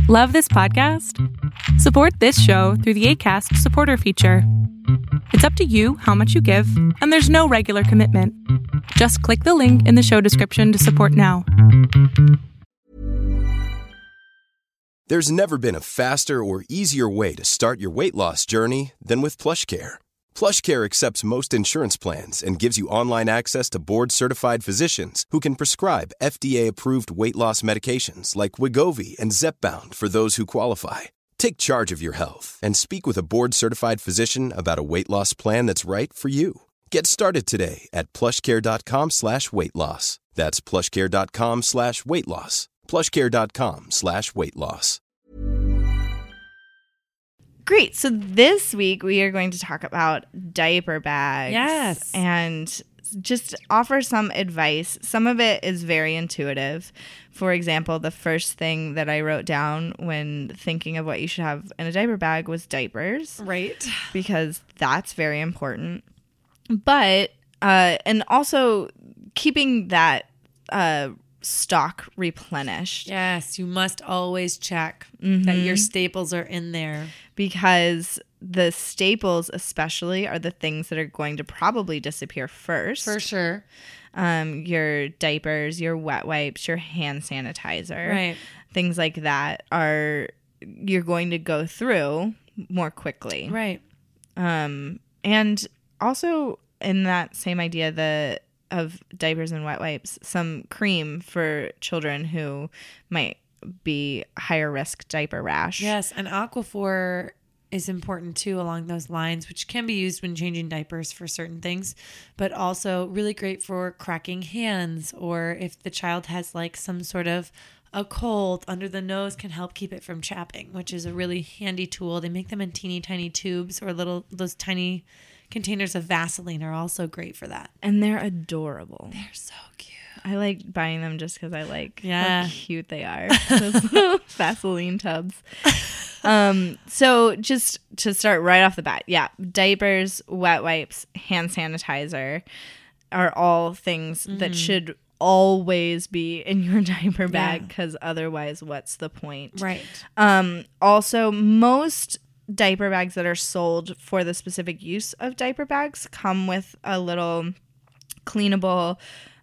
Love this podcast? Support this show through the Acast supporter feature. It's up to you how much you give, and there's no regular commitment. Just click the link in the show description to support now. There's never been a faster or easier way to start your weight loss journey than with PlushCare. PlushCare accepts most insurance plans and gives you online access to board-certified physicians who can prescribe FDA-approved weight loss medications like Wegovy and Zepbound for those who qualify. Take charge of your health and speak with a board-certified physician about a weight loss plan that's right for you. Get started today at plushcare.com/weight-loss. That's plushcare.com/weight-loss. plushcare.com/weight-loss. Great. So this week we are going to talk about diaper bags. Yes. And just offer some advice. Some of it is very intuitive. For example, the first thing that I wrote down when thinking of what you should have in a diaper bag was diapers. Right. Because that's very important. But, and also keeping that stock replenished. Yes, you must always check that your staples are in there. Because the staples especially are the things that are going to probably disappear first. For sure. Your diapers, your wet wipes, your hand sanitizer. Right. Things like that you're going to go through more quickly. Right. And also in that same idea of diapers and wet wipes, some cream for children who might be higher risk diaper rash. Yes, and Aquaphor is important too along those lines, which can be used when changing diapers for certain things, but also really great for cracking hands, or if the child has like some sort of a cold under the nose, can help keep it from chapping, which is a really handy tool. They make them in teeny tiny tubes, or those tiny containers of Vaseline are also great for that. And they're adorable. They're so cute. I like buying them just because I like Yeah. how cute they are. Those Vaseline tubs. So just to start right off the bat, diapers, wet wipes, hand sanitizer are all things that should always be in your diaper bag, because otherwise what's the point? Right. Also, most diaper bags that are sold for the specific use of diaper bags come with a little cleanable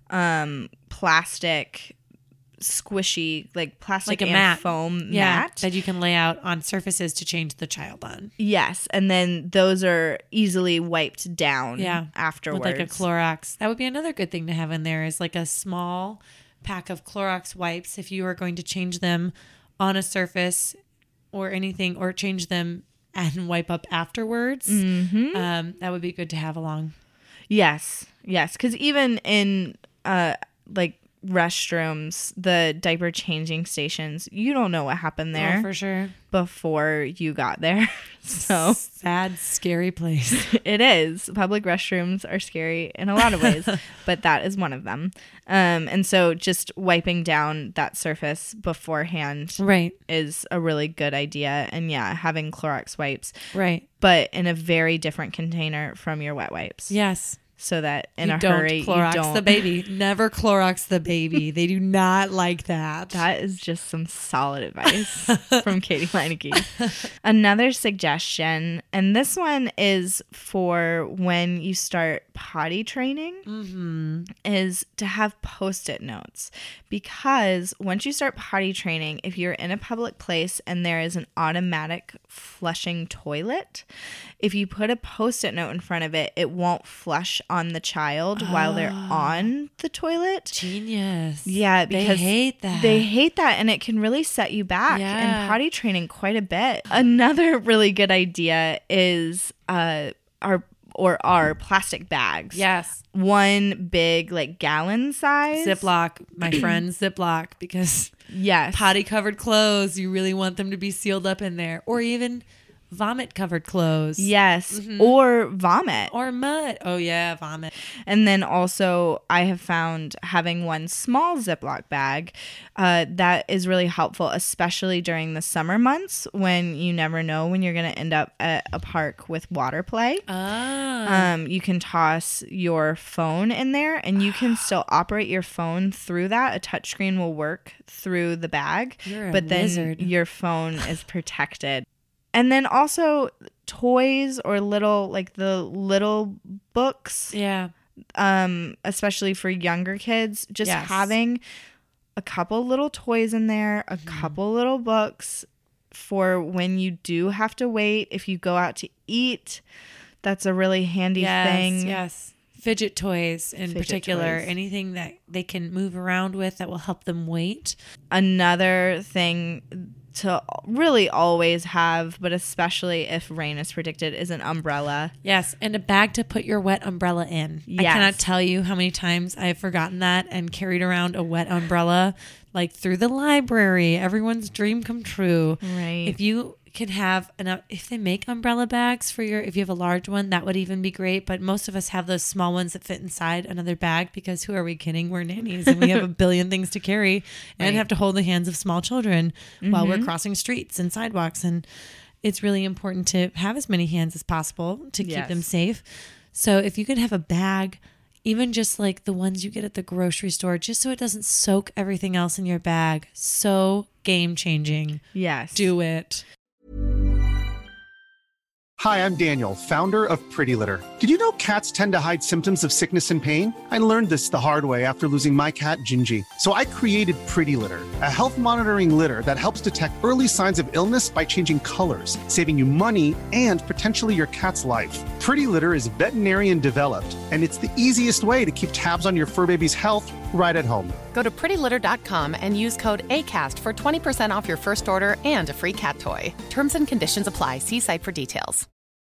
plastic squishy, like plastic Like a and mat. foam Yeah, mat that you can lay out on surfaces to change the child on. Yes, and then those are easily wiped down afterwards. With like a Clorox. That would be another good thing to have in there, is like a small pack of Clorox wipes if you are going to change them on a surface or anything, or change them and wipe up afterwards. That would be good to have along. Yes, because even in like restrooms, the diaper changing stations, you don't know what happened there for sure before you got there. So sad, scary place. It is. Public restrooms are scary in a lot of ways, but that is one of them. And so just wiping down that surface beforehand is a really good idea. And having Clorox wipes, but in a very different container from your wet wipes. Yes. So that in you a don't hurry, Clorox you don't. the baby. Never Clorox the baby. They do not like that. That is just some solid advice from Katie Meineke. Another suggestion, and this one is for when you start potty training, is to have Post-it notes. Because once you start potty training, if you're in a public place and there is an automatic flushing toilet, if you put a Post-it note in front of it, it won't flush on the child while they're on the toilet. Genius. Yeah, because they hate that. They hate that, and it can really set you back in potty training quite a bit. Another really good idea is our plastic bags. Yes. One big, like, gallon size. Ziploc, my friend, Ziploc, because yes, potty covered clothes, you really want them to be sealed up in there. Or even vomit covered clothes. Yes. Or vomit. Or mud. Oh yeah, vomit. And then also I have found having one small Ziploc bag that is really helpful, especially during the summer months when you never know when you're going to end up at a park with water play. You can toss your phone in there and you can still operate your phone through that. A touchscreen will work through the bag, but then your phone is protected. And then also toys or the little books. Yeah. Especially for younger kids, just having a couple little toys in there, a couple little books for when you do have to wait. If you go out to eat, that's a really handy thing. Yes. Fidget toys in particular, anything that they can move around with that will help them wait. Another thing to really always have, but especially if rain is predicted, is an umbrella. Yes, and a bag to put your wet umbrella in. Yes. I cannot tell you how many times I've forgotten that and carried around a wet umbrella, like through the library. Everyone's dream come true. Right. If you could have if they make umbrella bags for if you have a large one, that would even be great. But most of us have those small ones that fit inside another bag because who are we kidding? We're nannies and we have a billion things to carry and have to hold the hands of small children while we're crossing streets and sidewalks. And it's really important to have as many hands as possible to keep them safe. So if you could have a bag, even just like the ones you get at the grocery store, just so it doesn't soak everything else in your bag. So game changing. Yes. Do it. Hi, I'm Daniel, founder of Pretty Litter. Did you know cats tend to hide symptoms of sickness and pain? I learned this the hard way after losing my cat, Gingy. So I created Pretty Litter, a health monitoring litter that helps detect early signs of illness by changing colors, saving you money and potentially your cat's life. Pretty Litter is veterinarian developed, and it's the easiest way to keep tabs on your fur baby's health right at home. Go to prettylitter.com and use code ACAST for 20% off your first order and a free cat toy. Terms and conditions apply. See site for details.